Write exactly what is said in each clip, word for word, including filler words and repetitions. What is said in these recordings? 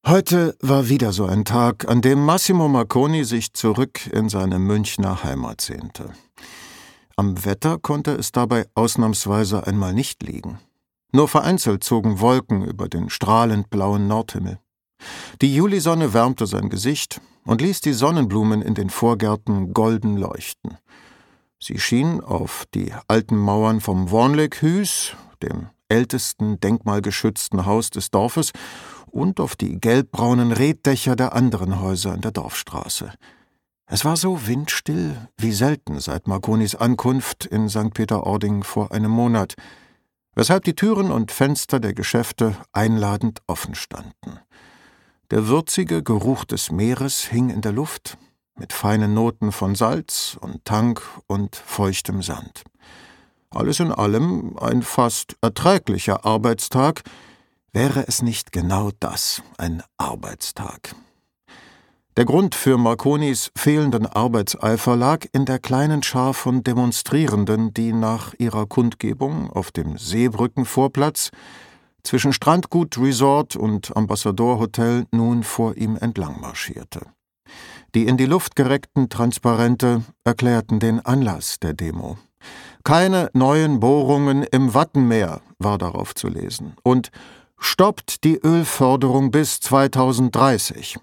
Heute war wieder so ein Tag, an dem Massimo Marconi sich zurück in seine Münchner Heimat sehnte. Am Wetter konnte es dabei ausnahmsweise einmal nicht liegen. Nur vereinzelt zogen Wolken über den strahlend blauen Nordhimmel. Die Julisonne wärmte sein Gesicht und ließ die Sonnenblumen in den Vorgärten golden leuchten. Sie schien auf die alten Mauern vom Wornleghus, dem ältesten denkmalgeschützten Haus des Dorfes, und auf die gelbbraunen Reetdächer der anderen Häuser in der Dorfstraße. Es war so windstill wie selten seit Marconis Ankunft in Sankt Peter-Ording vor einem Monat, weshalb die Türen und Fenster der Geschäfte einladend offen standen. Der würzige Geruch des Meeres hing in der Luft, mit feinen Noten von Salz und Tank und feuchtem Sand. Alles in allem ein fast erträglicher Arbeitstag. Wäre es nicht genau das, ein Arbeitstag? Der Grund für Marconis fehlenden Arbeitseifer lag in der kleinen Schar von Demonstrierenden, die nach ihrer Kundgebung auf dem Seebrückenvorplatz zwischen Strandgut Resort und Ambassador Hotel nun vor ihm entlang marschierte. Die in die Luft gereckten Transparente erklärten den Anlass der Demo. Keine neuen Bohrungen im Wattenmeer war darauf zu lesen und stoppt die Ölförderung bis zweitausenddreißig.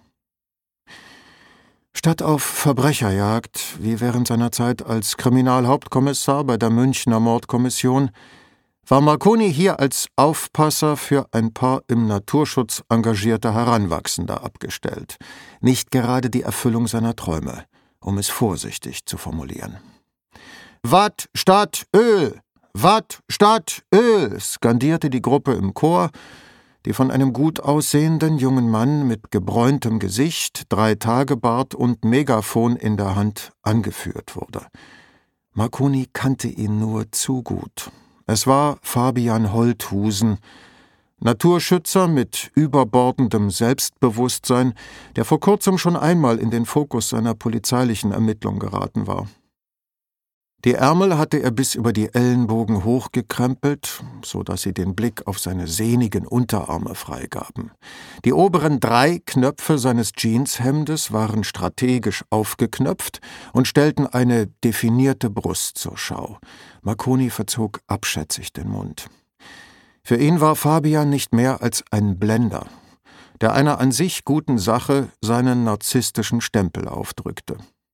Statt auf Verbrecherjagd, wie während seiner Zeit als Kriminalhauptkommissar bei der Münchner Mordkommission, war Marconi hier als Aufpasser für ein paar im Naturschutz engagierte Heranwachsende abgestellt. Nicht gerade die Erfüllung seiner Träume, um es vorsichtig zu formulieren. Watt statt Öl! Watt statt Öl! Skandierte die Gruppe im Chor, die von einem gut aussehenden jungen Mann mit gebräuntem Gesicht, Drei-Tage-Bart und Megafon in der Hand angeführt wurde. Marconi kannte ihn nur zu gut. Es war Fabian Holthusen, Naturschützer mit überbordendem Selbstbewusstsein, der vor kurzem schon einmal in den Fokus seiner polizeilichen Ermittlung geraten war. Die Ärmel hatte er bis über die Ellenbogen hochgekrempelt, so dass sie den Blick auf seine sehnigen Unterarme freigaben. Die oberen drei Knöpfe seines Jeanshemdes waren strategisch aufgeknöpft und stellten eine definierte Brust zur Schau. Marconi verzog abschätzig den Mund. Für ihn war Fabian nicht mehr als ein Blender, der einer an sich guten Sache seinen narzisstischen Stempel aufdrückte.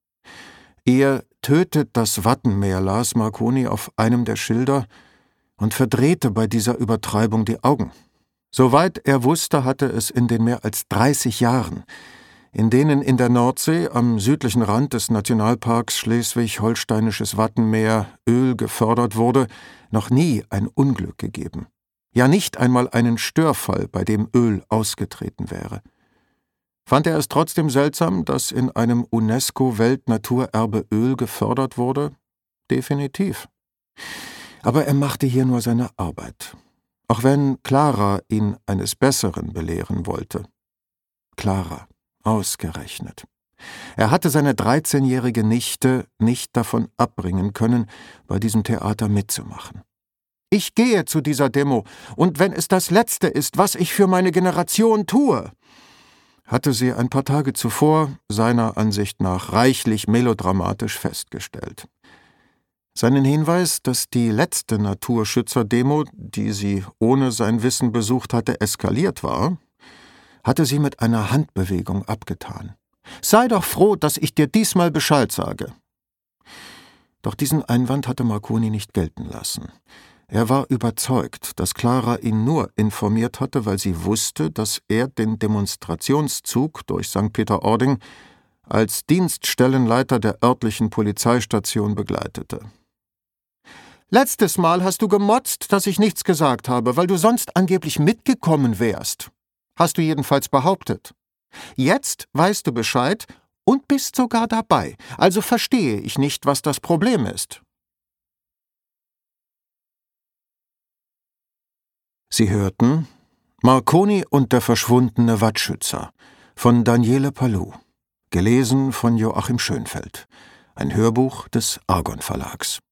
Ihr tötet das Wattenmeer, las Marconi auf einem der Schilder und verdrehte bei dieser Übertreibung die Augen. Soweit er wusste, hatte es in den mehr als dreißig Jahren, in denen in der Nordsee am südlichen Rand des Nationalparks Schleswig-Holsteinisches Wattenmeer Öl gefördert wurde, noch nie ein Unglück gegeben. Ja, nicht einmal einen Störfall, bei dem Öl ausgetreten wäre. Fand er es trotzdem seltsam, dass in einem UNESCO-Weltnaturerbe Öl gefördert wurde? Definitiv. Aber er machte hier nur seine Arbeit. Auch wenn Clara ihn eines Besseren belehren wollte. Clara, ausgerechnet. Er hatte seine dreizehnjährige Nichte nicht davon abbringen können, bei diesem Theater mitzumachen. Ich gehe zu dieser Demo, und wenn es das Letzte ist, was ich für meine Generation tue, hatte sie ein paar Tage zuvor seiner Ansicht nach reichlich melodramatisch festgestellt. Seinen Hinweis, dass die letzte Naturschützer-Demo, die sie ohne sein Wissen besucht hatte, eskaliert war, hatte sie mit einer Handbewegung abgetan. »Sei doch froh, dass ich dir diesmal Bescheid sage.« Doch diesen Einwand hatte Marconi nicht gelten lassen. Er war überzeugt, dass Clara ihn nur informiert hatte, weil sie wusste, dass er den Demonstrationszug durch Sankt Peter-Ording als Dienststellenleiter der örtlichen Polizeistation begleitete. »Letztes Mal hast du gemotzt, dass ich nichts gesagt habe, weil du sonst angeblich mitgekommen wärst. Hast du jedenfalls behauptet. Jetzt weißt du Bescheid und bist sogar dabei, also verstehe ich nicht, was das Problem ist.« Sie hörten Marconi und der verschwundene Wattschützer von Daniele Palou, gelesen von Joachim Schönfeld, ein Hörbuch des Argon Verlags.